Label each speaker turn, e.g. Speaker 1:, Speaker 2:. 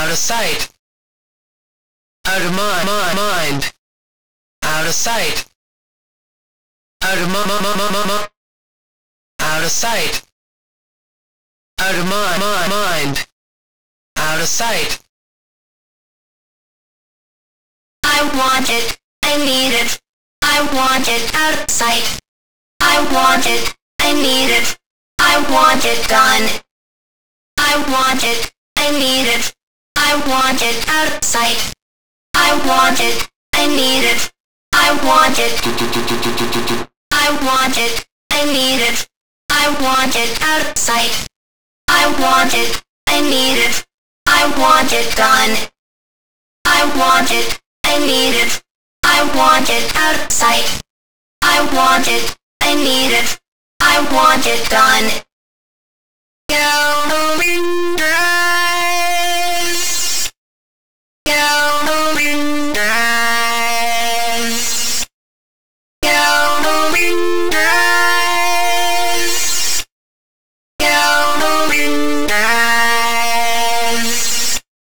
Speaker 1: out of sight, out of mind, out of sight, out of out of sight, out of mind, out of sight.
Speaker 2: I want it, I need it, I want it out of sight. I want it, I need it, I want it gone. I want it, I need it, I want it out of sight. I want it, I need it, I want it. I want it, I need it, I want it out of sight. I want it, I need it, I want it gone. I want it, I need it, I want it out of sight. I want it, I need it, I want it gone. Going down.